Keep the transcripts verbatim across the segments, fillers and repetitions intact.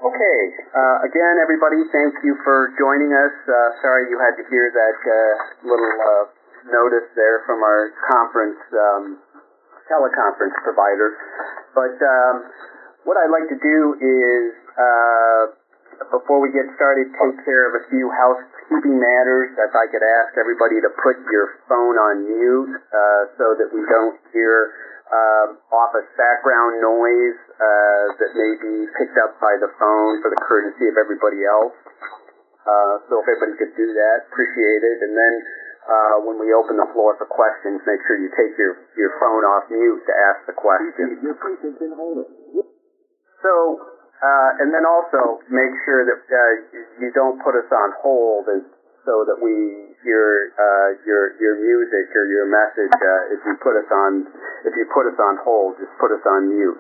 Okay, uh, again, everybody, thank you for joining us. Uh, sorry you had to hear that uh, little uh, notice there from our conference, um, teleconference provider. But um, what I'd like to do is, uh, before we get started, take care of a few housekeeping matters. If I could ask everybody to put your phone on mute uh, so that we don't hear Um, office background noise uh, that may be picked up by the phone for the courtesy of everybody else. Uh, so if everybody could do that, appreciate it. And then uh, when we open the floor for questions, make sure you take your, your phone off mute to ask the question. So, uh, and then also make sure that uh, you don't put us on hold and so that we hear uh, your your music or your message. Uh, if you put us on if you put us on hold, just put us on mute.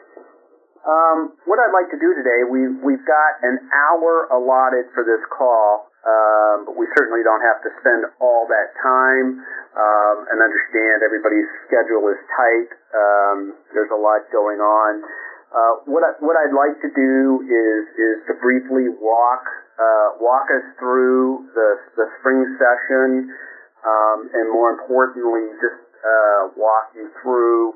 Um, what I'd like to do today, we we've got an hour allotted for this call, um, but we certainly don't have to spend all that time. Um, and understand everybody's schedule is tight. Um, there's a lot going on. Uh, what I, what I'd like to do is is to briefly walk. Uh, walk us through the, the spring session, um, and more importantly, just uh, walk you through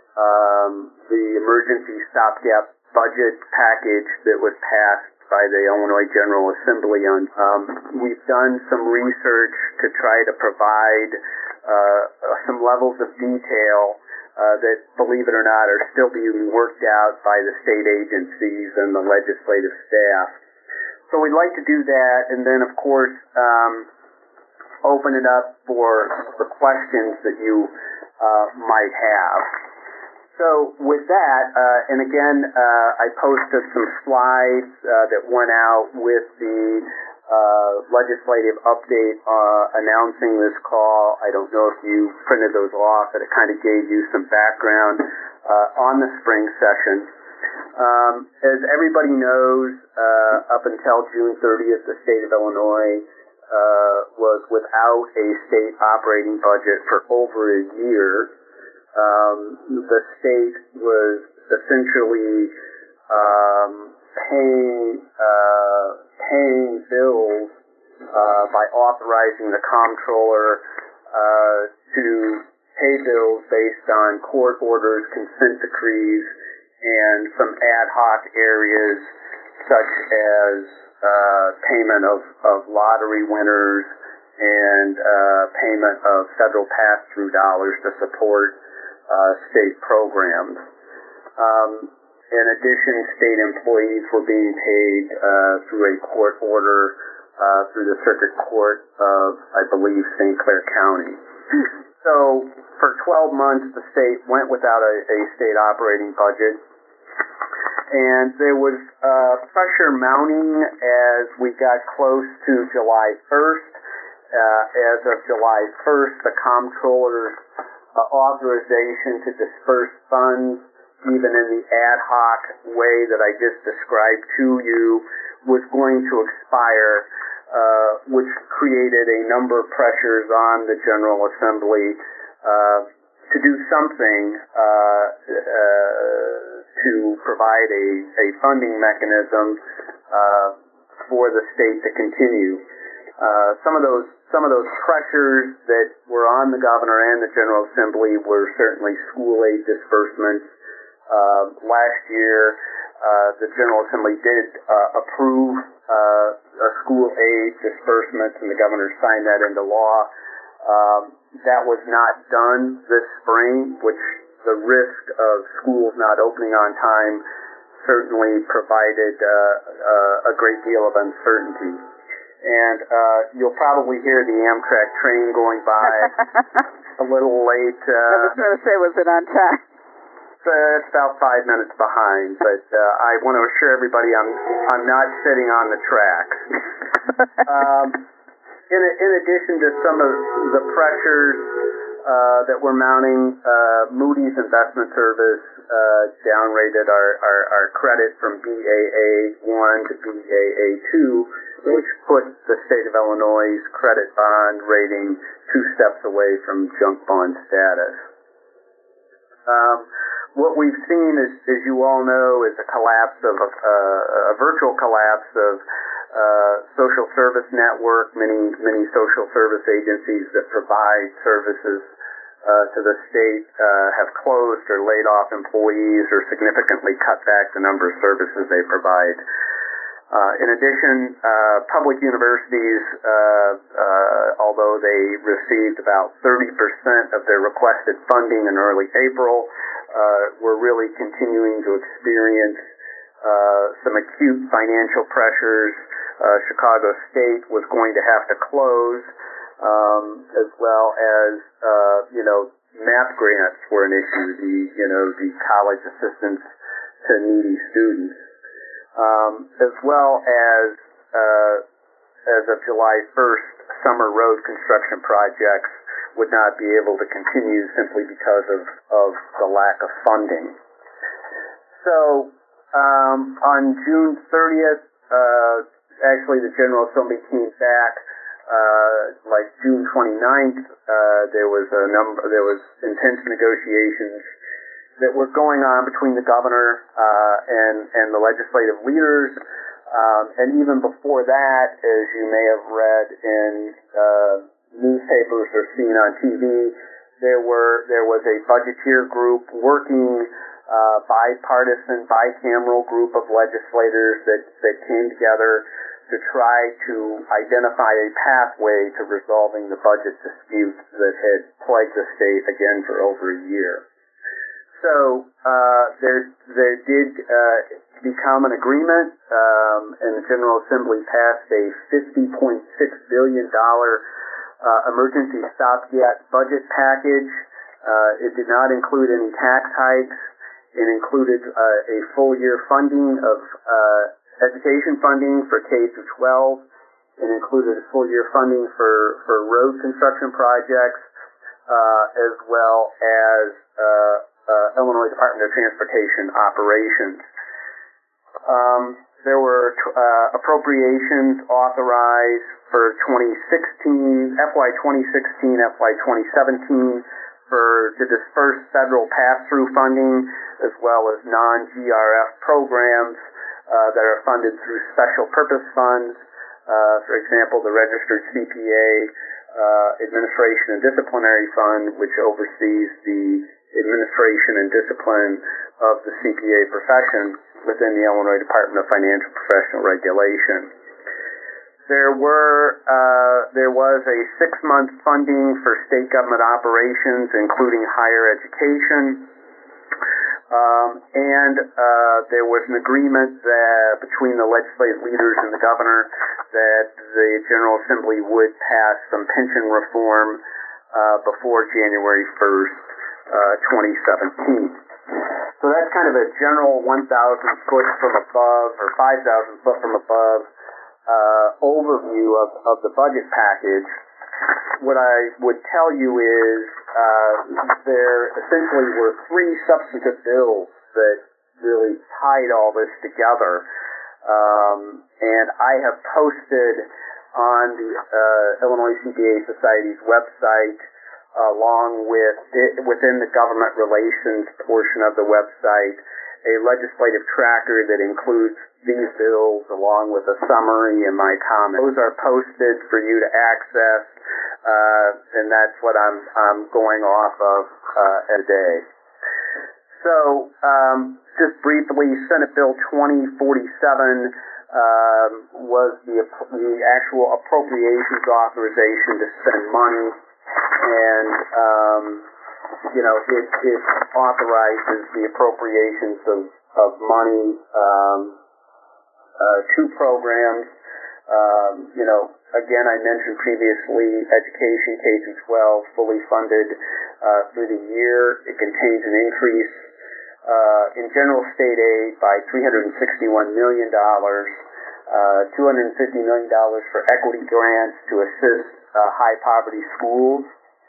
um, the emergency stopgap budget package that was passed by the Illinois General Assembly. On um, we've done some research to try to provide uh, some levels of detail uh, that, believe it or not, are still being worked out by the state agencies and the legislative staff. So we'd like to do that, and then, of course, um, open it up for the questions that you uh, might have. So with that, uh, and again, uh, I posted some slides uh, that went out with the uh, legislative update uh, announcing this call. I don't know if you printed those off, but it kind of gave you some background uh, on the spring session. Um, as everybody knows, uh, up until June thirtieth, the state of Illinois uh, was without a state operating budget for over a year. Um, the state was essentially um, paying uh, paying bills uh, by authorizing the comptroller uh, to pay bills based on court orders, consent decrees, and some ad hoc areas such as uh, payment of, of lottery winners and uh, payment of federal pass-through dollars to support uh, state programs. Um, in addition, state employees were being paid uh, through a court order uh, through the Circuit Court of, I believe, Saint Clair County. So for twelve months, the state went without a, a state operating budget. And there was uh, pressure mounting as we got close to July first. Uh, as of July first, the comptroller's uh, authorization to disperse funds, even in the ad hoc way that I just described to you, was going to expire, uh, which created a number of pressures on the General Assembly uh, to do something uh, uh, to provide a, a funding mechanism uh, for the state to continue. Uh, some of those some of those pressures that were on the governor and the General Assembly were certainly school aid disbursements. Uh, last year, uh, the General Assembly did uh, approve uh, a school aid disbursement, and the governor signed that into law. Um, that was not done this spring, which the risk of schools not opening on time certainly provided uh, uh, a great deal of uncertainty. And uh, you'll probably hear the Amtrak train going by a little late. Uh, I was going to say, was it on time? It's, uh, it's about five minutes behind, but uh, I want to assure everybody I'm I'm not sitting on the tracks. um, in, in addition to some of the pressures uh, that were mounting, uh, Moody's Investment Service uh, downrated our, our, our credit from B A A one to B A A two, which put the state of Illinois' credit bond rating two steps away from junk bond status. Um, what we've seen, is, as you all know, is a collapse of a, a virtual collapse of uh, social service network. Many many social service agencies that provide services uh, to the state uh, have closed or laid off employees or significantly cut back the number of services they provide. Uh, in addition, uh, public universities, uh, uh, although they received about thirty percent of their requested funding in early April, uh, were really continuing to experience uh, some acute financial pressures. Uh, Chicago State was going to have to close, um, as well as, uh, you know, MAP grants were an issue, the, you know, the college assistance to needy students. Um, as well as, uh, as of July first, summer road construction projects would not be able to continue simply because of, of the lack of funding. So, um, on June thirtieth, uh, actually the General Assembly came back, uh, like June twenty-ninth, uh, there was a number, there was intense negotiations that were going on between the governor uh, and and the legislative leaders, um, and even before that, as you may have read in uh, newspapers or seen on T V, there were there was a budgeteer group working, uh, bipartisan, bicameral group of legislators that that came together to try to identify a pathway to resolving the budget disputes that had plagued the state again for over a year. So uh, there, there did uh, become an agreement, um, and the General Assembly passed a fifty point six billion dollars uh, emergency stopgap budget package. Uh, it did not include any tax hikes. It included uh, a full year funding of uh, education funding for K through twelve. It included a full year funding for, for road construction projects, uh, as well as uh, Uh, Illinois Department of Transportation operations. Um, there were uh, appropriations authorized for twenty sixteen, F Y twenty sixteen, F Y twenty seventeen for to disperse federal pass-through funding as well as non-G R F programs uh, that are funded through special purpose funds. Uh, for example, the Registered C P A uh, Administration and Disciplinary Fund, which oversees the administration and discipline of the C P A profession within the Illinois Department of Financial Professional Regulation. There were uh, there was a six-month funding for state government operations, including higher education, um, and uh, there was an agreement that between the legislative leaders and the governor that the General Assembly would pass some pension reform uh, before January first. Uh, twenty seventeen. So that's kind of a general one thousand foot from above or five thousand foot from above uh, overview of, of the budget package. What I would tell you is uh, there essentially were three substantive bills that really tied all this together. Um, and I have posted on the uh, Illinois C P A Society's website, along with it, within the government relations portion of the website, a legislative tracker that includes these bills along with a summary and my comments. Those are posted for you to access, uh, and that's what I'm, I'm going off of uh, today. So, um, just briefly, Senate Bill twenty forty-seven um, was the, the actual appropriations authorization to spend money. And, um, you know, it, it authorizes the appropriations of, of money um, uh, to programs. Um, you know, again, I mentioned previously education K through twelve fully funded uh, through the year. It contains an increase uh, in general state aid by three hundred sixty-one million dollars, uh, two hundred fifty million dollars for equity grants to assist Uh, high poverty schools.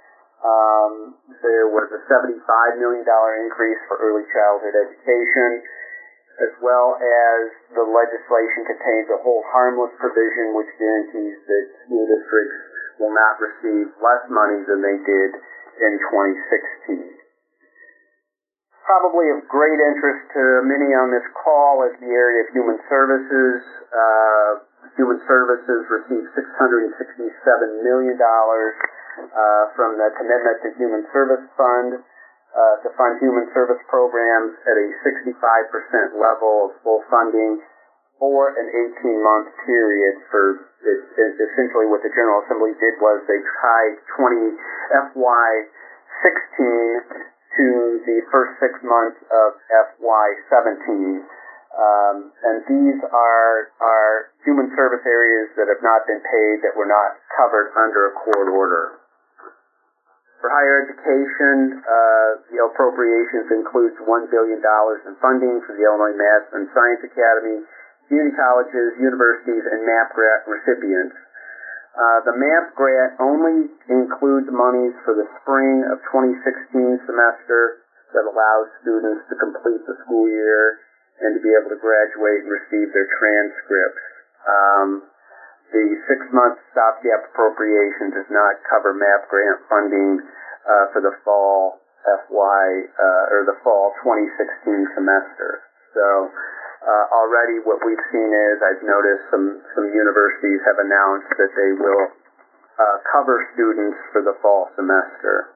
Um, there was a seventy-five million dollars increase for early childhood education, as well as the legislation contains a hold harmless provision which guarantees that school districts will not receive less money than they did in twenty sixteen. probably of great interest to many on this call is the area of human services. Uh, human services received six hundred sixty-seven million dollars uh, from the Commitment to Human Service Fund uh, to fund human service programs at a sixty-five percent level of full funding for an eighteen-month period. For it, it, essentially what the General Assembly did was they tied twenty F Y sixteen to the first six months of F Y seventeen. Um, and these are, are human service areas that have not been paid, that were not covered under a court order. For higher education, uh, the appropriations includes one billion dollars in funding for the Illinois Math and Science Academy, community colleges, universities, and MAP grant recipients. Uh, the MAP grant only includes monies for the spring of twenty sixteen semester that allows students to complete the school year and to be able to graduate and receive their transcripts. Um, the six-month stopgap appropriation does not cover MAP grant funding uh, for the fall F Y uh, or the fall twenty sixteen semester. So uh, already what we've seen is I've noticed some some universities have announced that they will uh, cover students for the fall semester.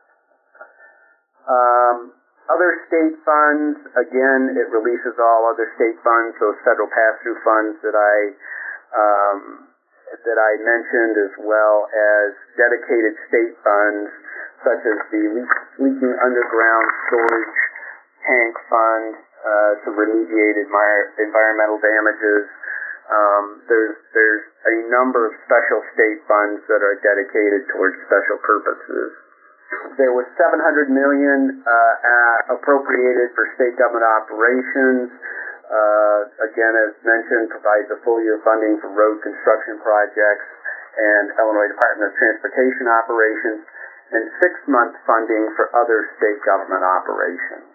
Um, Other state funds, again, it releases all other state funds, those federal pass-through funds that I um, that I mentioned, as well as dedicated state funds, such as the Leaking Underground Storage Tank Fund uh, to remediate admire, environmental damages. Um, there's there's a number of special state funds that are dedicated towards special purposes. There was seven hundred million dollars uh, uh, appropriated for state government operations. Uh, again, as mentioned, provides a full year funding for road construction projects and Illinois Department of Transportation operations, and six-month funding for other state government operations.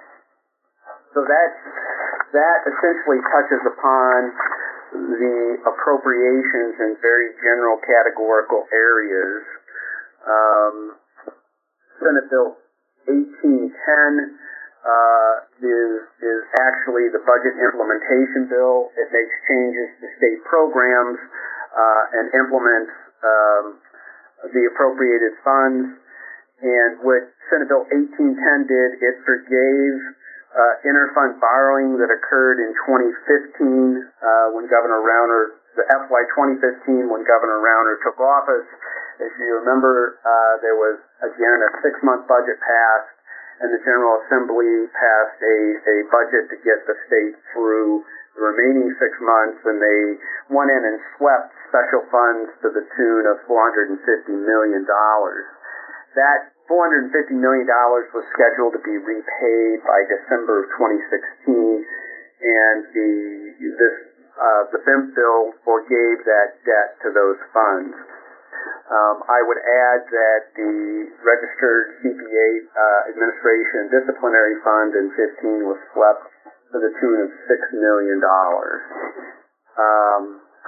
So that that essentially touches upon the appropriations in very general categorical areas. Um, Senate Bill eighteen ten uh, is is actually the budget implementation bill. It makes changes to state programs uh, and implements um, the appropriated funds. And what Senate Bill eighteen ten did, it forgave uh, interfund borrowing that occurred in twenty fifteen uh, when Governor Rauner, the F Y twenty fifteen when Governor Rauner took office. If you remember, uh, there was, again, a six-month budget passed, and the General Assembly passed a, a budget to get the state through the remaining six months, and they went in and swept special funds to the tune of four hundred fifty million dollars. That four hundred fifty million dollars was scheduled to be repaid by December of twenty sixteen, and the, this, uh, the B I M P bill forgave that debt to those funds. Um, I would add that the Registered C P A uh, Administration Disciplinary Fund in fifteen was swept to the tune of six million dollars. Um,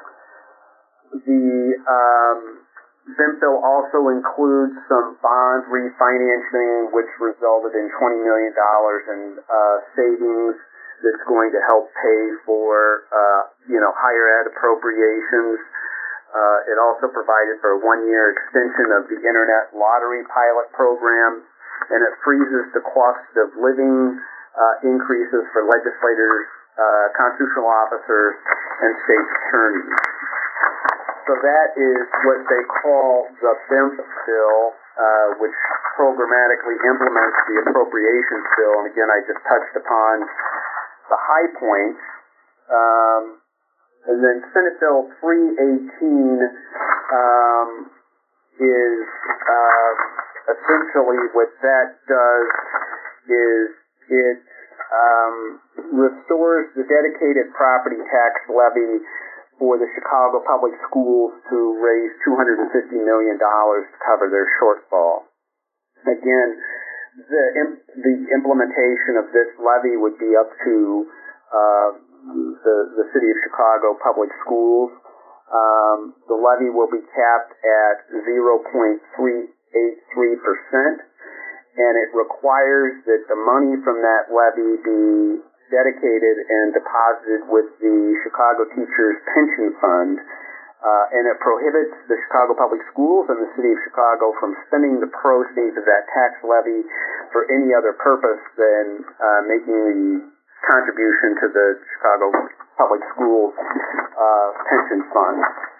the um, B I M P bill also includes some bond refinancing, which resulted in twenty million dollars in uh, savings that's going to help pay for uh, you know higher ed appropriations. Uh, it also provided for a one-year extension of the Internet Lottery Pilot Program, and it freezes the cost of living uh, increases for legislators, uh, constitutional officers, and state attorneys. So that is what they call the B I M P bill, uh, which programmatically implements the appropriations bill. And again, I just touched upon the high points. Um, And then Senate Bill three eighteen um, is uh, essentially what that does is it um, restores the dedicated property tax levy for the Chicago Public Schools to raise two hundred fifty million dollars to cover their shortfall. Again, the, the implementation of this levy would be up to uh, The, the City of Chicago Public Schools. Um, the levy will be capped at zero point three eight three percent, and it requires that the money from that levy be dedicated and deposited with the Chicago Teachers Pension Fund, uh, and it prohibits the Chicago Public Schools and the City of Chicago from spending the proceeds of that tax levy for any other purpose than uh, making the contribution to the Chicago Public Schools uh, Pension Fund.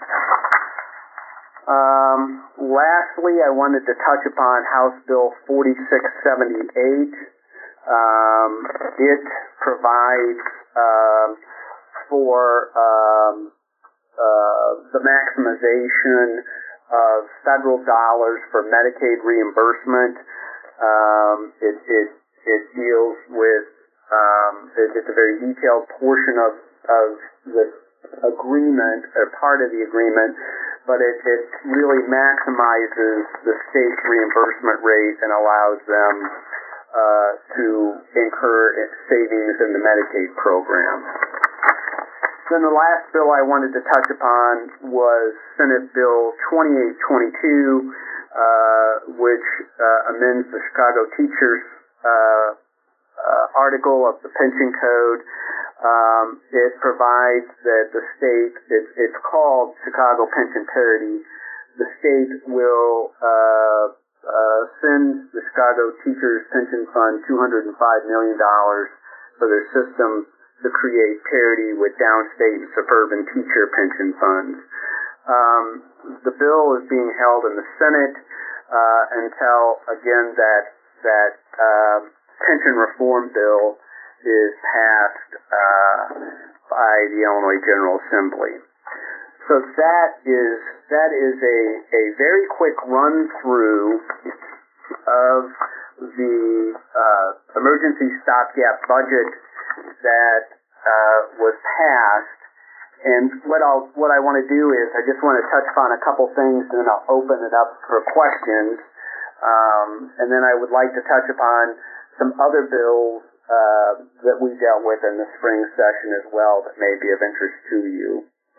Um, lastly, I wanted to touch upon House Bill forty-six seventy-eight. Um, it provides um, for um, uh, the maximization of federal dollars for Medicaid reimbursement. Um, it, it, it deals with, um, it, it's a very detailed portion of, of the agreement, or part of the agreement, but it, it really maximizes the state's reimbursement rate and allows them uh, to incur savings in the Medicaid program. Then the last bill I wanted to touch upon was Senate Bill twenty-eight twenty-two, uh, which uh, amends the Chicago Teachers uh, uh, article of the Pension Code. Um, it provides that the state, it, it's called Chicago Pension Parity. The state will uh, uh, send the Chicago Teachers Pension Fund two hundred five million dollars for their system to create parity with downstate and suburban teacher pension funds. Um, the bill is being held in the Senate uh, until, again, that, that uh, pension reform bill is passed uh, by the Illinois General Assembly. So that is that is a, a very quick run through of the uh, emergency stopgap budget that uh, was passed. And what I'll what I want to do is I just want to touch upon a couple things, and then I'll open it up for questions. Um, and then I would like to touch upon some other bills Uh, that we dealt with in the spring session as well that may be of interest to you.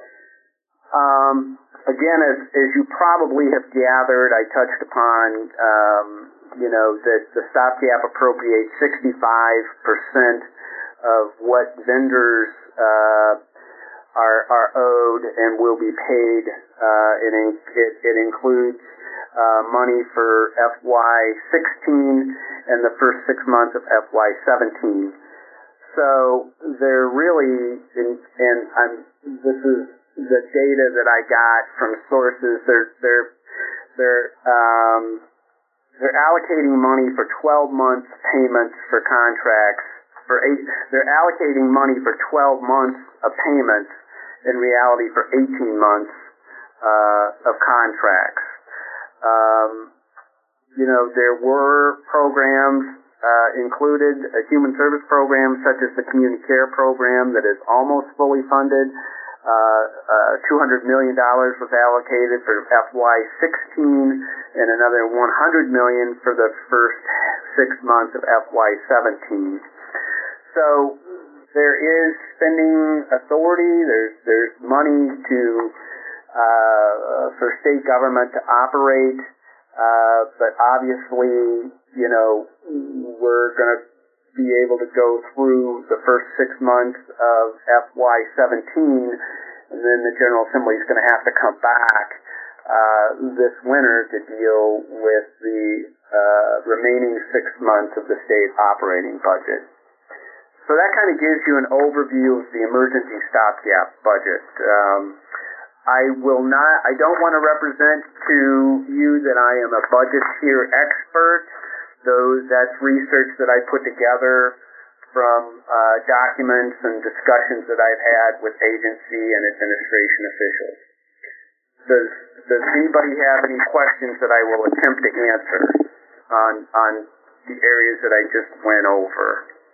Um, again, as, as you probably have gathered, I touched upon, um, you know, that the stopgap appropriates sixty-five percent of what vendors uh, are, are owed and will be paid. Uh, it, it, it includes Uh, money for F Y sixteen and the first six months of F Y seventeen. So they're really, and, and I'm, this is the data that I got from sources. They're they're they're um, they're allocating money for twelve months payments for contracts. For eight, they're allocating money for twelve months of payments. In reality, for eighteen months uh, of contracts. Um, you know, there were programs uh, included, a human service program such as the Community Care Program that is almost fully funded. Uh, uh, two hundred million dollars was allocated for F Y sixteen and another one hundred million dollars for the first six months of F Y seventeen. So there is spending authority, there's, there's money to Uh, for state government to operate, uh, but obviously, you know, we're going to be able to go through the first six months of F Y seventeen, and then the General Assembly is going to have to come back uh, this winter to deal with the uh, remaining six months of the state operating budget. So that kind of gives you an overview of the emergency stopgap budget. Um, I will not, I don't want to represent to you that I am a budgeteer expert. Those, that's research that I put together from uh, documents and discussions that I've had with agency and administration officials. Does, does anybody have any questions that I will attempt to answer on, on the areas that I just went over?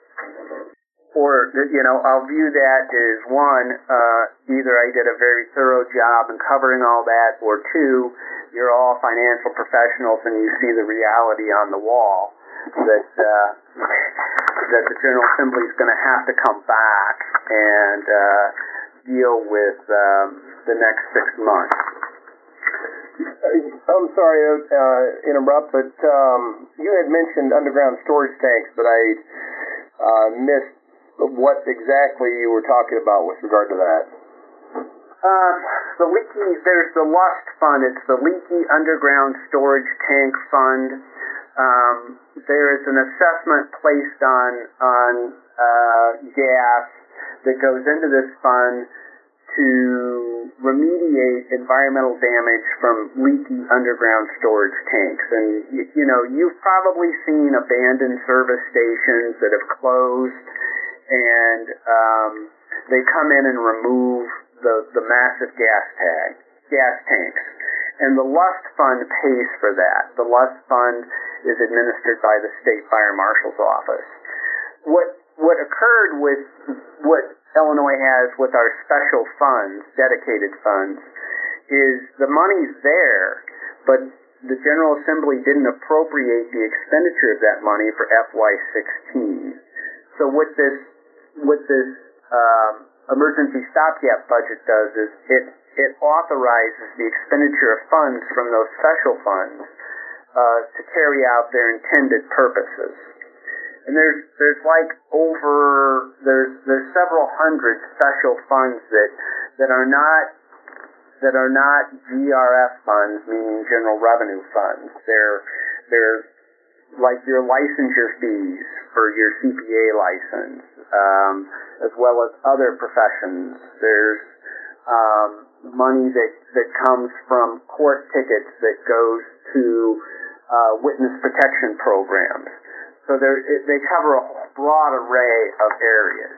Or, you know, I'll view that as one, uh, either I did a very thorough job in covering all that, or two, you're all financial professionals and you see the reality on the wall that, uh, that the General Assembly is going to have to come back and, uh, deal with, um, the next six months. I'm sorry to uh, interrupt, but um, you had mentioned underground storage tanks, but I uh, missed what exactly you were talking about with regard to that. Uh, the Leaky, there's the LUST Fund. It's the Leaky Underground Storage Tank Fund. Um, there is an assessment placed on on uh, gas that goes into this fund to remediate environmental damage from leaky underground storage tanks. And, you, you know, you've probably seen abandoned service stations that have closed, and um, they come in and remove the, the massive gas tag, gas tanks. And the LUST Fund pays for that. The LUST Fund is administered by the State Fire Marshal's Office. What what occurred with what Illinois has with our special funds, dedicated funds, is the money's there, but the General Assembly didn't appropriate the expenditure of that money for F Y sixteen. So what this what this um, emergency stopgap budget does is it it authorizes the expenditure of funds from those special funds uh, to carry out their intended purposes. And there's there's like over there's there's several hundred special funds that that are not that are not G R F funds, meaning general revenue funds. They're they're like your licensure fees for your C P A license, um, as well as other professions. There's um, money that that comes from court tickets that goes to uh, witness protection programs. So it, they cover a broad array of areas.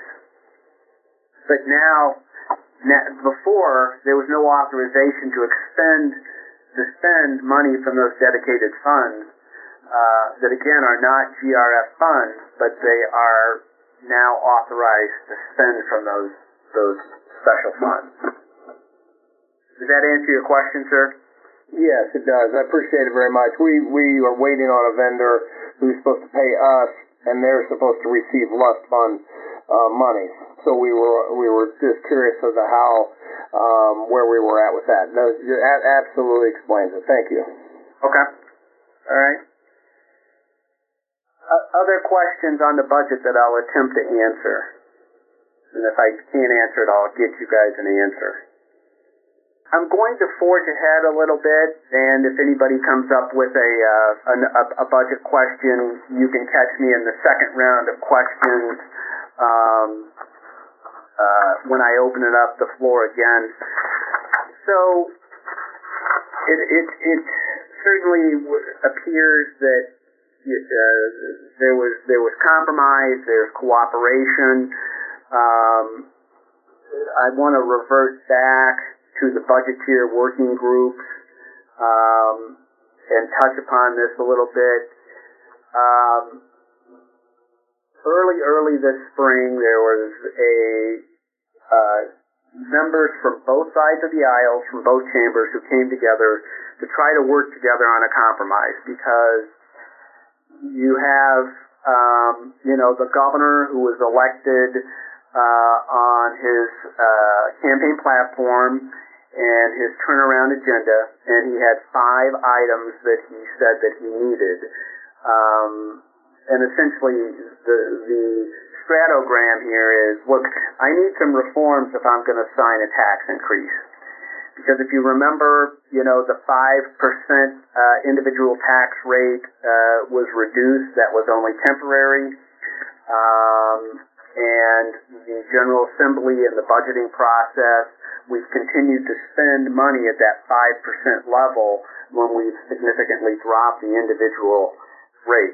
But now, now, before, there was no authorization to expend, to spend money from those dedicated funds uh, that, again, are not G R F funds, but they are now authorized to spend from those those special funds. Does that answer your question, sir? Yes, it does. I appreciate it very much. We we are waiting on a vendor who's supposed to pay us, and they're supposed to receive LUST Fund uh, money. So we were we were just curious as to how um, where we were at with that. No, that absolutely explains it. Thank you. Okay. All right. Uh, other questions on the budget that I'll attempt to answer, and if I can't answer it, I'll get you guys an answer. I'm going to forge ahead a little bit, and if anybody comes up with a, uh, a, a budget question, you can catch me in the second round of questions um, uh, when I open it up the floor again. So it, it, it certainly appears that uh, there was there was compromise, there's cooperation. Um, I want to revert back to the budgeteer working groups um, and touch upon this a little bit. Um, early, early this spring, there was a uh, members from both sides of the aisles, from both chambers, who came together to try to work together on a compromise, because you have, um, you know, the governor who was elected uh, on his uh, campaign platform and his turnaround agenda, and he had five items that he said that he needed. Um, and essentially, the, the stratogram here is, look, I need some reforms if I'm going to sign a tax increase. Because if you remember, you know, the five percent uh, individual tax rate uh, was reduced. That was only temporary. Um, and the General Assembly and the budgeting process, we've continued to spend money at that five percent level when we've significantly dropped the individual rate.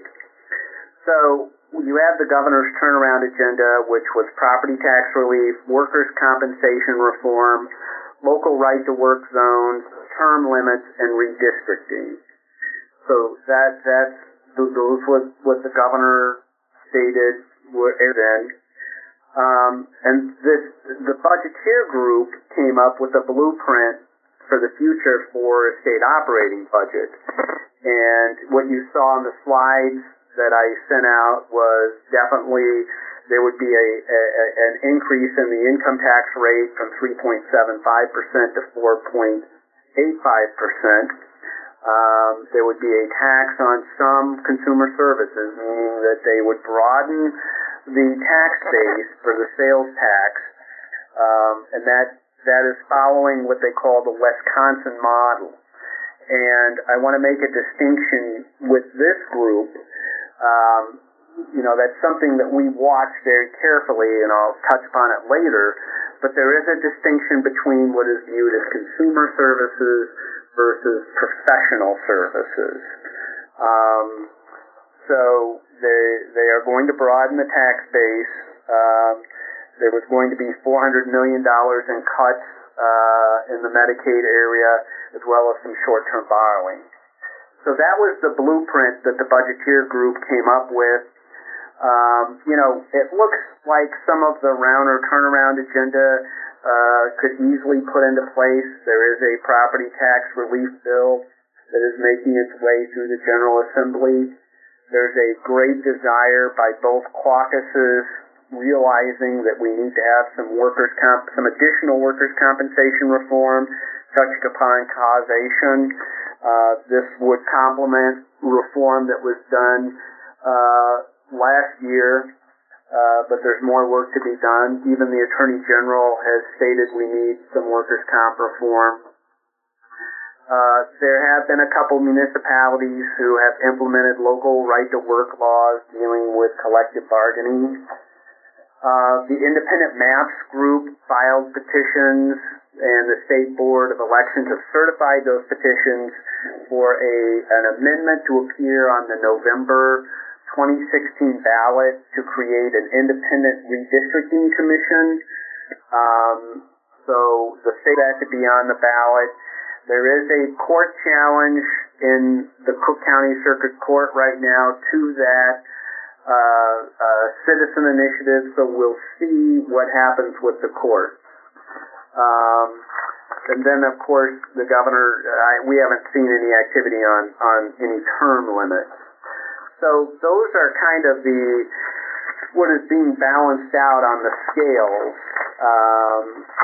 So you have the governor's turnaround agenda, which was property tax relief, workers' compensation reform, local right-to-work zones, term limits, and redistricting. So that that's those was what the governor stated were then. Um, and this, the budgeteer group came up with a blueprint for the future for a state operating budget. And what you saw on the slides that I sent out was definitely there would be a, a an increase in the income tax rate from three point seven five percent to four point eighty-five percent. Um, there would be a tax on some consumer services, meaning that they would broaden the tax base for the sales tax, um, and that that is following what they call the Wisconsin model. And I want to make a distinction with this group. Um, you know, that's something that we watch very carefully, and I'll touch upon it later. But there is a distinction between what is viewed as consumer services versus professional services. Um, so they they are going to broaden the tax base. Um, there was going to be four hundred million dollars in cuts uh, in the Medicaid area, as well as some short-term borrowing. So that was the blueprint that the Budgeteer group came up with. Um, you know, it looks like some of the round or turnaround agenda uh, could easily put into place. There is a property tax relief bill that is making its way through the General Assembly. There's a great desire by both caucuses, realizing that we need to have some workers' comp, some additional workers' compensation reform touched upon causation. Uh, this would complement reform that was done uh, last year, uh, but there's more work to be done. Even the Attorney General has stated we need some workers' comp reform. Uh, there have been a couple municipalities who have implemented local right-to-work laws dealing with collective bargaining. Uh, the Independent Maps Group filed petitions, and the State Board of Elections have certified those petitions for a an amendment to appear on the November twenty sixteen ballot to create an independent redistricting commission. Um, so the state has to be on the ballot. There is a court challenge in the Cook County Circuit Court right now to that uh, uh, citizen initiative, so we'll see what happens with the court. Um, and then, of course, the governor, I, we haven't seen any activity on, on any term limits. So those are kind of the what is being balanced out on the scales. Um,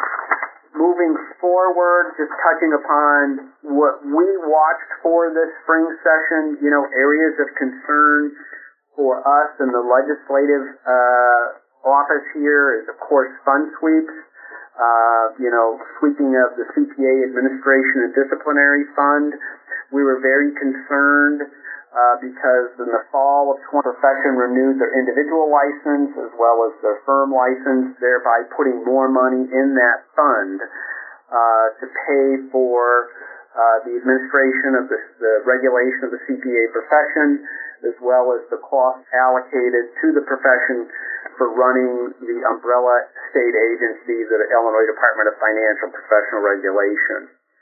moving forward, just touching upon what we watched for this spring session, you know, areas of concern for us in the legislative uh, office here is, of course, fund sweeps. Uh, you know, sweeping of the C P A Administration and Disciplinary Fund. We were very concerned uh, because in the fall of twenty profession renewed their individual license as well as their firm license, thereby putting more money in that fund uh, to pay for uh, the administration of the, the regulation of the C P A profession, as well as the cost allocated to the profession for running the umbrella state agency, the Illinois Department of Financial Professional Regulation.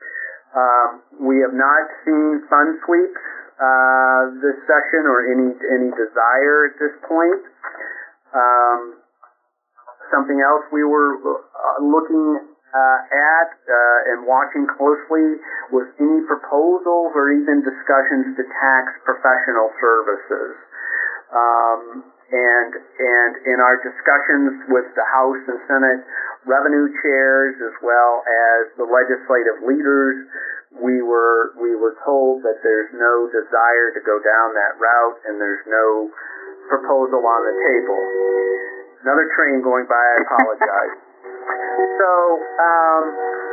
Um, we have not seen fund sweeps uh, this session or any any desire at this point. Um, something else we were uh, looking uh, at uh, and watching closely was any proposals or even discussions to tax professional services. Um, And and in our discussions with the House and Senate revenue chairs as well as the legislative leaders, we were we were told that there's no desire to go down that route and there's no proposal on the table. Another train going by, I apologize. So um,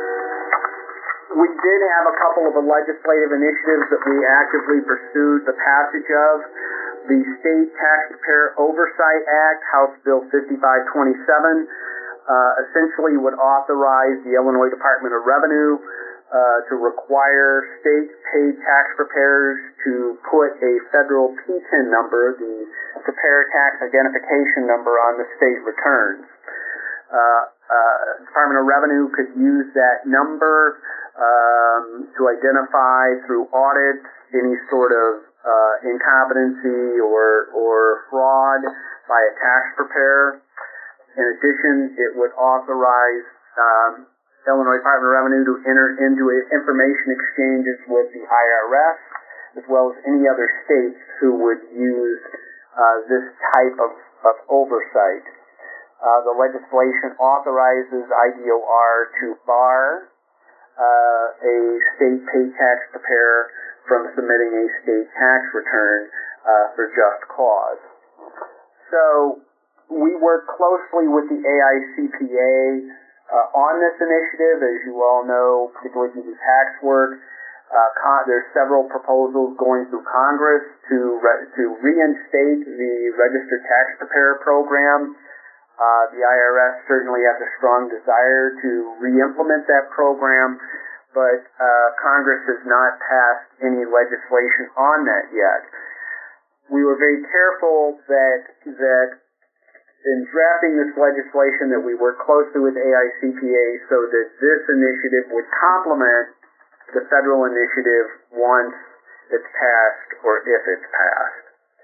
we did have a couple of legislative initiatives that we actively pursued the passage of. The State Tax Preparer Oversight Act, House Bill fifty-five twenty-seven, uh, essentially would authorize the Illinois Department of Revenue uh, to require state paid tax preparers to put a federal P T I N number, the Preparer Tax Identification Number, on the state returns. Uh, uh, Department of Revenue could use that number um, to identify through audits any sort of Uh, incompetency or or fraud by a tax preparer. In addition, it would authorize um, Illinois Department of Revenue to enter into information exchanges with the I R S, as well as any other states who would use uh, this type of, of oversight. Uh, the legislation authorizes I D O R to bar uh, a state pay tax preparer from submitting a state tax return uh, for just cause. So we work closely with the A I C P A uh, on this initiative. As you all know, particularly if you do tax work, uh, con- there's several proposals going through Congress to re- to reinstate the Registered Tax Preparer program. Uh, the I R S certainly has a strong desire to re-implement that program, but uh, Congress has not passed any legislation on that yet. We were very careful that that in drafting this legislation that we work closely with A I C P A so that this initiative would complement the federal initiative once it's passed or if it's passed.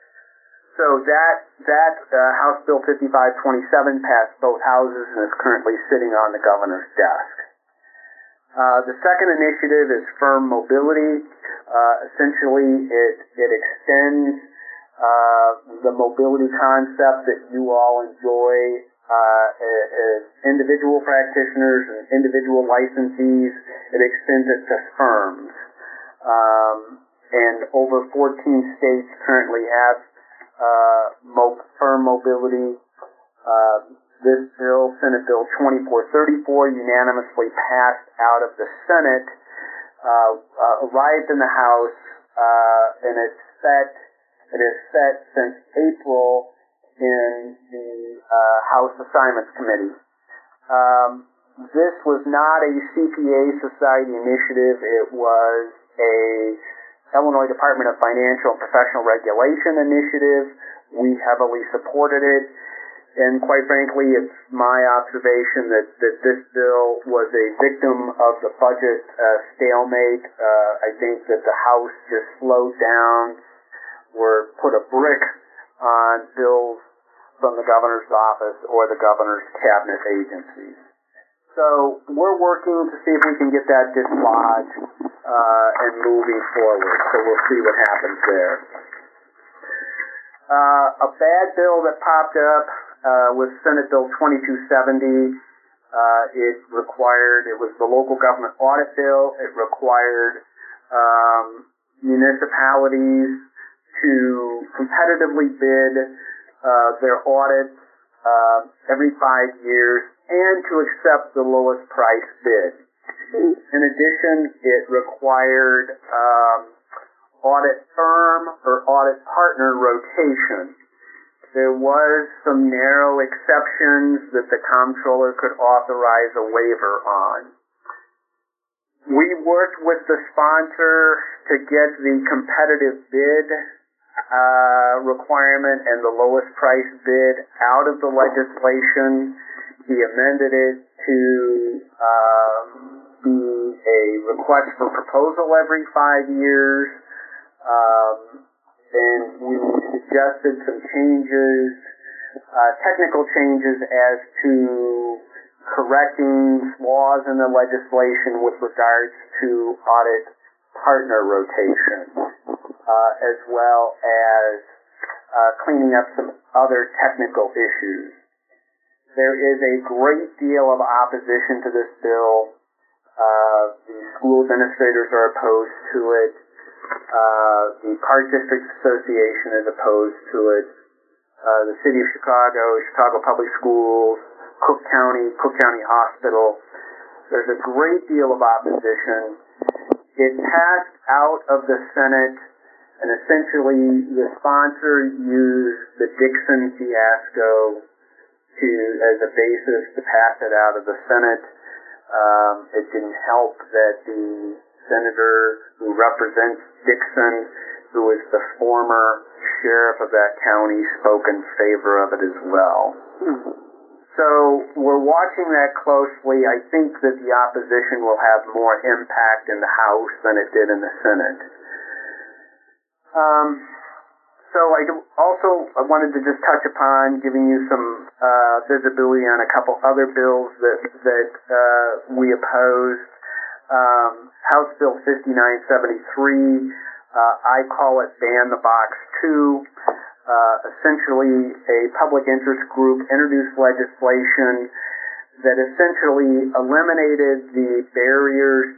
So that that uh, House Bill fifty-five twenty-seven passed both houses and is currently sitting on the governor's desk. Uh, the second initiative is firm mobility. Uh, essentially, it it extends uh, the mobility concept that you all enjoy uh, as individual practitioners and individual licensees. It extends it to firms. Um, and over fourteen states currently have uh, mo- firm mobility. Uh, this bill, Senate Bill twenty-four thirty-four, unanimously passed out of the Senate, uh, uh, arrived in the House, uh, and it's set, it is set since April in the uh, House Assignments Committee. Um, this was not a C P A Society initiative. It was a Illinois Department of Financial and Professional Regulation initiative. We heavily supported it. And quite frankly, it's my observation that, that this bill was a victim of the budget uh, stalemate. Uh, I think that the House just slowed down or put a brick on bills from the governor's office or the governor's cabinet agencies. So we're working to see if we can get that dislodged uh, and moving forward. So we'll see what happens there. Uh, a bad bill that popped up uh, was Senate Bill twenty-two seventy. Uh, it required, it was the local government audit bill. It required um, municipalities to competitively bid uh, their audits uh, every five years and to accept the lowest price bid. In addition, it required um, audit firm or audit partner rotation. There was some narrow exceptions that the comptroller could authorize a waiver on. We worked with the sponsor to get the competitive bid uh, requirement and the lowest price bid out of the legislation. He amended it to um, be a request for proposal every five years. Um, and we suggested some changes, uh, technical changes as to correcting flaws in the legislation with regards to audit partner rotation, uh, as well as uh, cleaning up some other technical issues. There is a great deal of opposition to this bill. Uh, the school administrators are opposed to it. Uh, the Park District Association is opposed to it. Uh, the City of Chicago, Chicago Public Schools, Cook County, Cook County Hospital. There's a great deal of opposition. It passed out of the Senate, and essentially the sponsor used the Dixon fiasco to as a basis to pass it out of the Senate. Um, it didn't help that the senator who represents Dixon, who is the former sheriff of that county, spoke in favor of it as well. Mm-hmm. So we're watching that closely. I think that the opposition will have more impact in the House than it did in the Senate. Um, so I also I wanted to just touch upon giving you some uh, visibility on a couple other bills that that uh, we opposed. Um, House Bill fifty-nine seventy-three, uh, I call it Ban the Box two. Uh, essentially, a public interest group introduced legislation that essentially eliminated the barriers to re-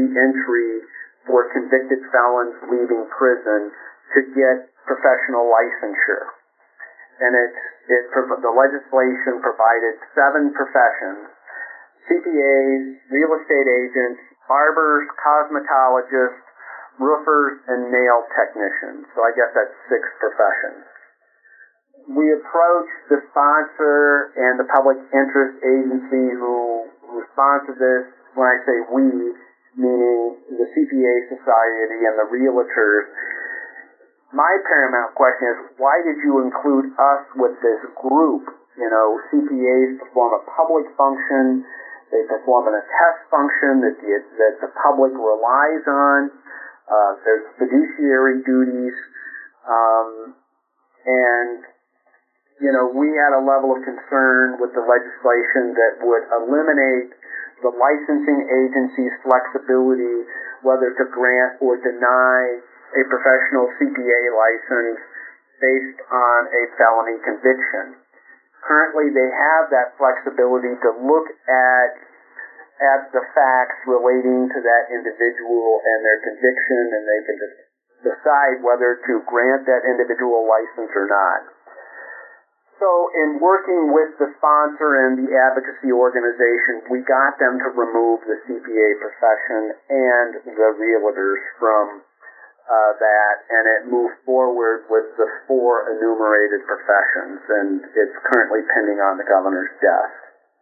re-entry for convicted felons leaving prison to get professional licensure. And it's, it, the legislation provided seven professions: C P As, real estate agents, barbers, cosmetologists, roofers, and nail technicians. So I guess that's six professions. We approached the sponsor and the public interest agency who, who sponsored this. When I say we, meaning the C P A Society and the realtors, my paramount question is, why did you include us with this group? You know, C P As perform a public function. They perform an attest function that the, that the public relies on. Uh, there's fiduciary duties. Um, and, you know, we had a level of concern with the legislation that would eliminate the licensing agency's flexibility whether to grant or deny a professional C P A license based on a felony conviction. Currently, they have that flexibility to look at at the facts relating to that individual and their conviction, and they can decide whether to grant that individual license or not. So in working with the sponsor and the advocacy organization, we got them to remove the C P A profession and the realtors from uh, that, and it moved forward with the four enumerated professions, and it's currently pending on the governor's desk.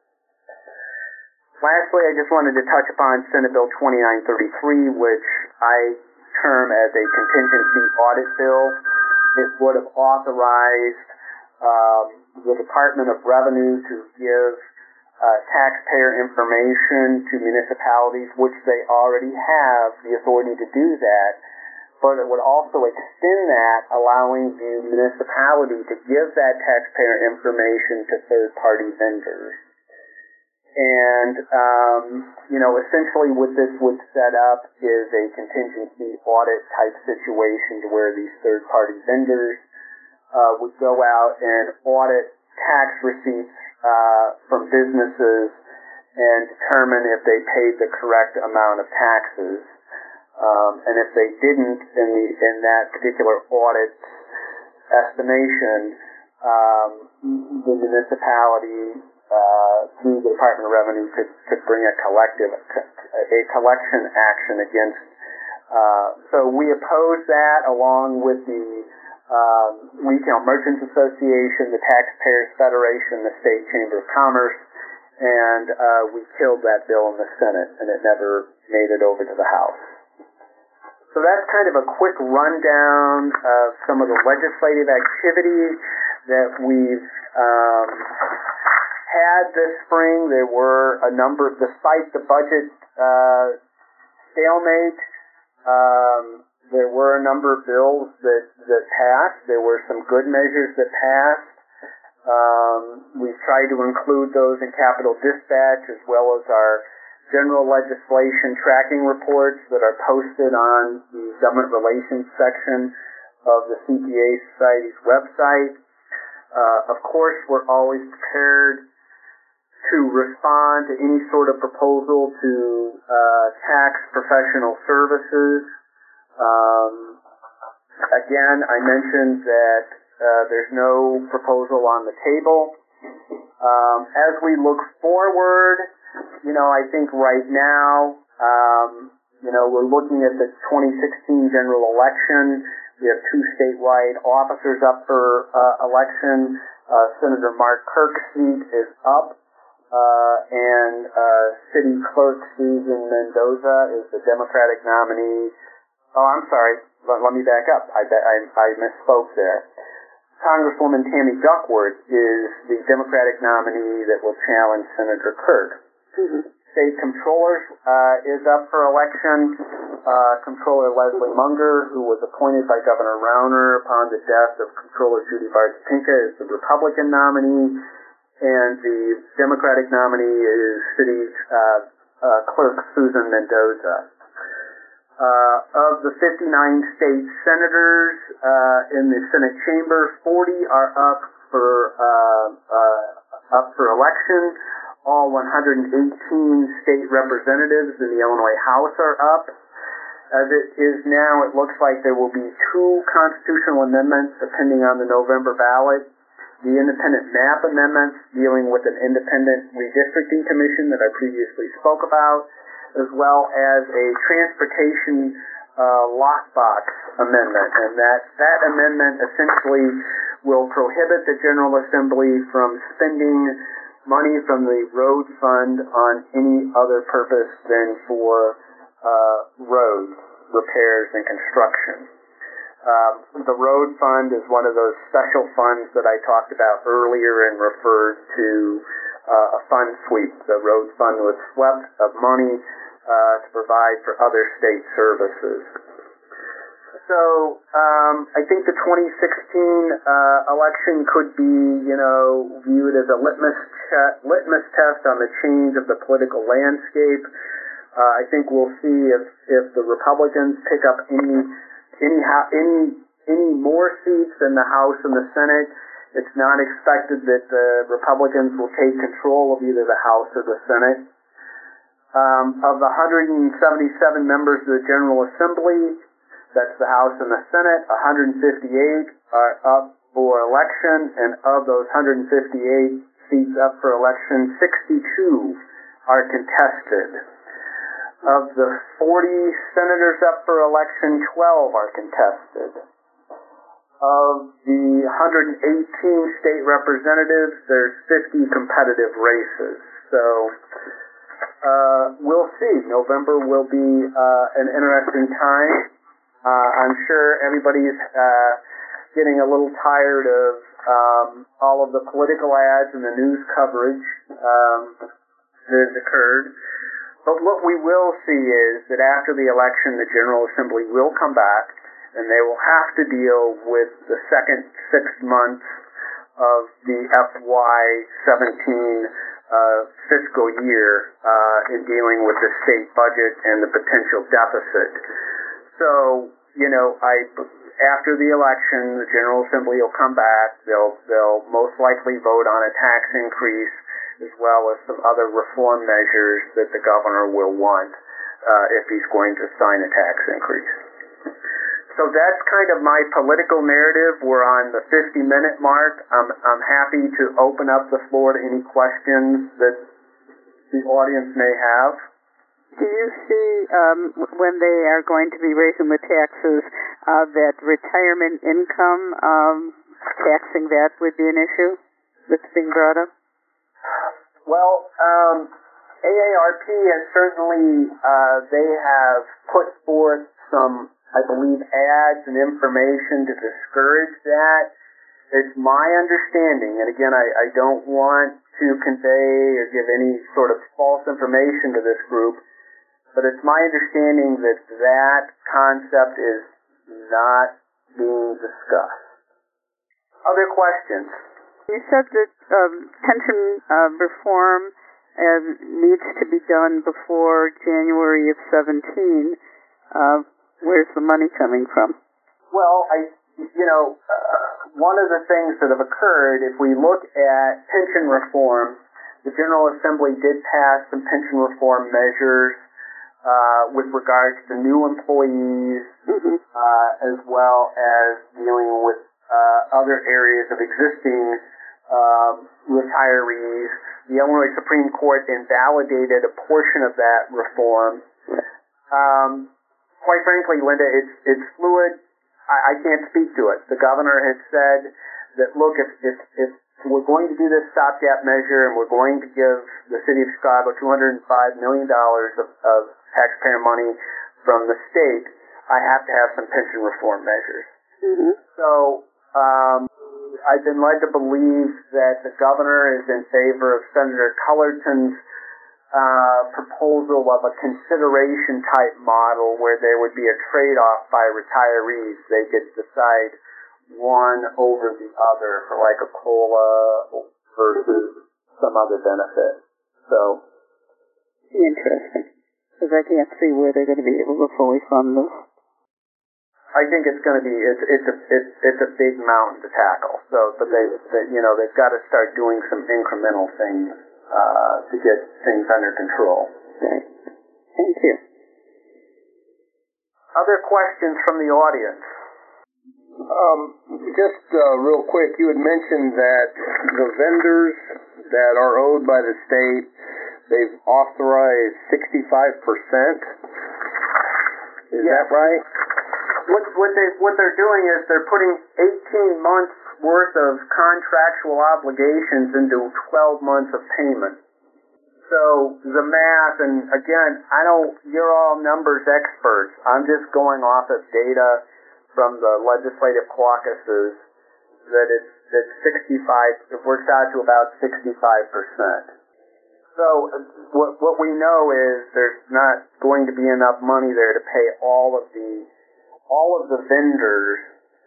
Lastly, I just wanted to touch upon Senate Bill twenty-nine thirty-three, which I term as a contingency audit bill. It would have authorized Um, the Department of Revenue to give uh, taxpayer information to municipalities, which they already have the authority to do that, but it would also extend that, allowing the municipality to give that taxpayer information to third-party vendors. And, um, you know, essentially what this would set up is a contingency audit type situation to where these third-party vendors Uh, would go out and audit tax receipts uh, from businesses and determine if they paid the correct amount of taxes. Um, and if they didn't, in, the, in that particular audit estimation, um, the municipality, uh, through the Department of Revenue, could, could bring a collective, a collection action against. Uh, so we oppose that along with the Um, Retail Merchants Association, the Taxpayers Federation, the State Chamber of Commerce, and uh, we killed that bill in the Senate, and it never made it over to the House. So that's kind of a quick rundown of some of the legislative activity that we've um, had this spring. There were a number, despite the budget uh, stalemate, um, there were a number of bills that, that passed. There were some good measures that passed. Um, we've tried to include those in Capital Dispatch, as well as our general legislation tracking reports that are posted on the Government Relations section of the C P A Society's website. Uh, of course, we're always prepared to respond to any sort of proposal to uh, tax professional services. Um, again, I mentioned that uh, there's no proposal on the table. Um, as we look forward, you know, I think right now, um, you know, we're looking at the twenty sixteen general election. We have two statewide officers up for uh, election. Uh, Senator Mark Kirk's seat is up, uh, and uh, City Clerk Susan Mendoza is the Democratic nominee. Oh, I'm sorry. Let, let me back up. I, I, I misspoke there. Congresswoman Tammy Duckworth is the Democratic nominee that will challenge Senator Kirk. Mm-hmm. State Comptroller uh, is up for election. Uh, Comptroller Leslie Munger, who was appointed by Governor Rauner upon the death of Comptroller Judy Bartopinka, is the Republican nominee. And the Democratic nominee is City uh, uh, Clerk Susan Mendoza. Uh, of the fifty-nine state senators uh, in the Senate chamber, forty are up for uh, uh, up for election. all one hundred eighteen state representatives in the Illinois House are up. As it is now, it looks like there will be two constitutional amendments depending on the November ballot. The independent map amendments dealing with an independent redistricting commission that I previously spoke about, as well as a transportation uh, lockbox amendment. And that, that amendment essentially will prohibit the General Assembly from spending money from the road fund on any other purpose than for uh, roads, repairs, and construction. Um, the road fund is one of those special funds that I talked about earlier and referred to uh, a fund sweep. The road fund was swept of money uh, to provide for other state services. So um, I think the twenty sixteen uh, election could be, you know, viewed as a litmus che- litmus test on the change of the political landscape. Uh, I think we'll see if if the Republicans pick up any any any any more seats in the House and the Senate. It's not expected that the Republicans will take control of either the House or the Senate. Um, of the one hundred seventy-seven members of the General Assembly, that's the House and the Senate, one hundred fifty-eight are up for election, and of those one hundred fifty-eight seats up for election, sixty-two are contested. Of the forty senators up for election, twelve are contested. Of the one hundred eighteen state representatives, there's fifty competitive races. So uh, we'll see. November will be uh, an interesting time. Uh, I'm sure everybody's uh, getting a little tired of um, all of the political ads and the news coverage um, that has occurred. But what we will see is that after the election, the General Assembly will come back, and they will have to deal with the second six months of the F Y seventeen uh, fiscal year uh, in dealing with the state budget and the potential deficit. So, you know, I after the election, the General Assembly will come back. They'll they'll most likely vote on a tax increase, as well as some other reform measures that the governor will want uh, if he's going to sign a tax increase. So that's kind of my political narrative. We're on the fifty-minute mark. I'm, I'm happy to open up the floor to any questions that the audience may have. Do you see, um, when they are going to be raising the taxes, uh, that retirement income, um, taxing that would be an issue that's being brought up? Well, um, A A R P has certainly, uh, they have put forth some, I believe, ads and information to discourage that. It's my understanding, and again, I, I don't want to convey or give any sort of false information to this group, but it's my understanding that that concept is not being discussed. Other questions? You said that um, pension uh, reform uh, needs to be done before January of seventeen. Uh, where's the money coming from? Well, I, you know, uh, one of the things that have occurred, if we look at pension reform, the General Assembly did pass some pension reform measures uh, with regards to new employees, mm-hmm. uh, as well as dealing with uh, other areas of existing um, retirees. The Illinois Supreme Court invalidated a portion of that reform. Um, quite frankly, Linda, it's it's fluid. I, I can't speak to it. The governor has said that, look, if, if, if we're going to do this stopgap measure and we're going to give the city of Chicago two hundred five million dollars of, of taxpayer money from the state, I have to have some pension reform measures. Mm-hmm. So um, I've been led to believe that the governor is in favor of Senator Cullerton's uh, proposal of a consideration type model where there would be a trade-off by retirees. They could decide one over the other for like a COLA versus some other benefit. So interesting, because I can't see where they're going to be able to fully fund this. I think it's going to be it's it's a it's, it's a big mountain to tackle. So, but they, they you know they've got to start doing some incremental things uh, to get things under control. Okay. Thank you. Other questions from the audience? Um, just uh, real quick, you had mentioned that the vendors that are owed by the state, they've authorized sixty-five percent. Is Yes. that right? What, what, they, what they're doing is they're putting eighteen months worth of contractual obligations into twelve months of payment. So the math, and again, I don't, you're all numbers experts. I'm just going off of data from the legislative caucuses that it's, that sixty-five, it works out to about sixty-five percent. So what, what we know is there's not going to be enough money there to pay all of the, all of the vendors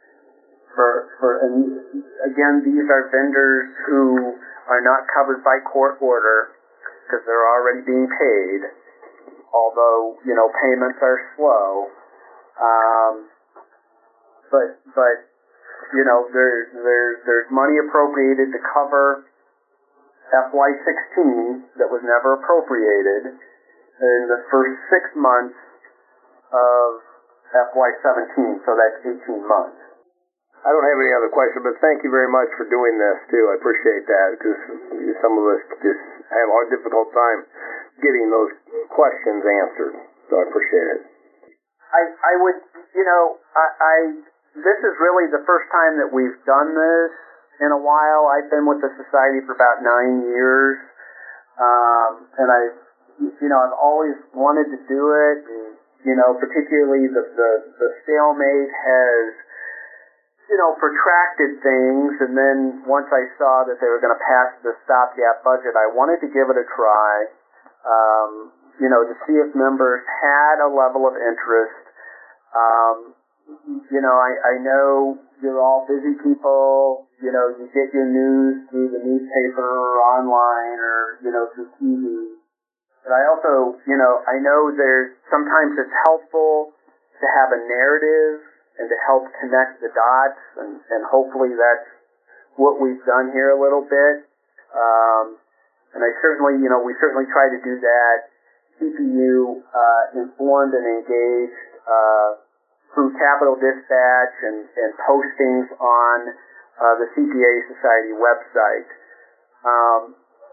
for, for, and again, these are vendors who are not covered by court order because they're already being paid, although, you know, payments are slow. Um, but, but, you know, there, there, there's money appropriated to cover F Y sixteen that was never appropriated in the first six months of F Y seventeen, so that's eighteen months. I don't have any other questions, but thank you very much for doing this, too. I appreciate that, because some of us just have a difficult time getting those questions answered, so I appreciate it. I, I would, you know, I, I, this is really the first time that we've done this in a while. I've been with the Society for about nine years, um, and I, you know, I've always wanted to do it, and, you know, particularly the, the, the stalemate has, you know, protracted things, and then once I saw that they were going to pass the stopgap budget, I wanted to give it a try, um, you know, to see if members had a level of interest. Um, you know, I, I know you're all busy people, you know, you get your news through the newspaper or online or, you know, through T V. But I also, you know, I know there's, sometimes it's helpful to have a narrative and to help connect the dots, and, and hopefully that's what we've done here a little bit. Um, and I certainly, you know, we certainly try to do that, keeping you uh, informed and engaged uh, through Capital Dispatch and, and postings on uh, the C P A Society website. Um,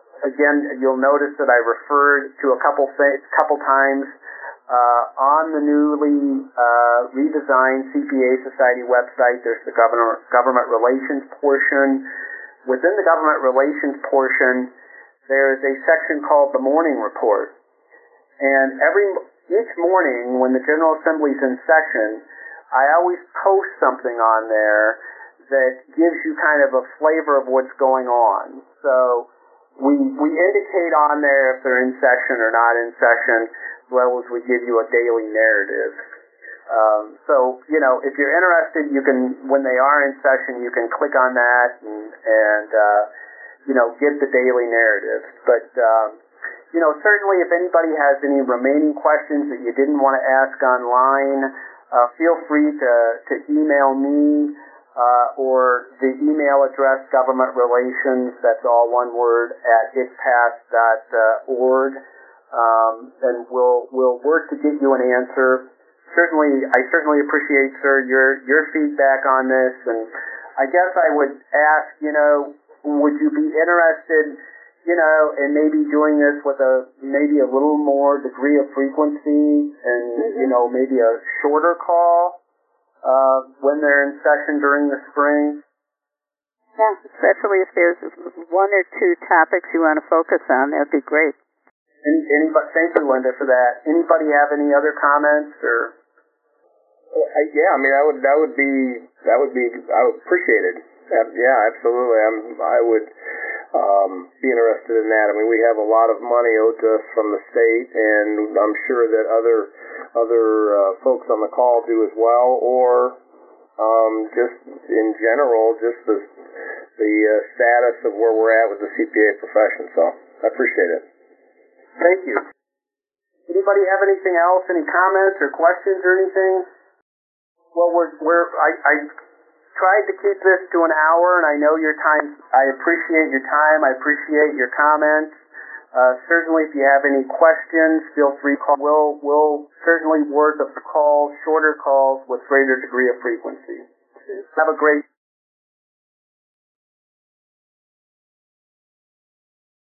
again, you'll notice that I referred to a couple th- couple times Uh, on the newly uh, redesigned C P A Society website, there's the government, government relations portion. Within the government relations portion, there's a section called the Morning Report. And every each morning when the General Assembly's in session, I always post something on there that gives you kind of a flavor of what's going on. So we we indicate on there if they're in session or not in session, as well as we give you a daily narrative. Um, so, you know, if you're interested, you can, when they are in session, you can click on that and, and uh, you know, get the daily narrative. But, um, you know, certainly if anybody has any remaining questions that you didn't want to ask online, uh, feel free to, to email me uh, or the email address, government relations, that's all one word, at I C P A S dot org. Um, and we'll we'll work to get you an answer. Certainly, I certainly appreciate, sir, your your feedback on this. And I guess I would ask, you know, would you be interested, you know, in maybe doing this with a maybe a little more degree of frequency, and mm-hmm. you know, maybe a shorter call uh, when they're in session during the spring? Yeah, especially if there's one or two topics you want to focus on, that'd be great. Any, anybody, thank you, Linda, for that. Anybody have any other comments or? Uh, yeah, I mean, I would, that would be, that would be, I would appreciate it. Uh, yeah, absolutely. I'm, I would um, be interested in that. I mean, we have a lot of money owed to us from the state, and I'm sure that other other uh, folks on the call do as well, or um, just in general, just the the uh, status of where we're at with the C P A profession. So I appreciate it. Thank you. Anybody have anything else? Any comments or questions or anything? Well, we're we're I, I tried to keep this to an hour, and I know your time. I appreciate your time. I appreciate your comments. Uh, certainly, if you have any questions, feel free to call. We'll, we'll certainly word the calls, shorter calls with greater degree of frequency. Have a great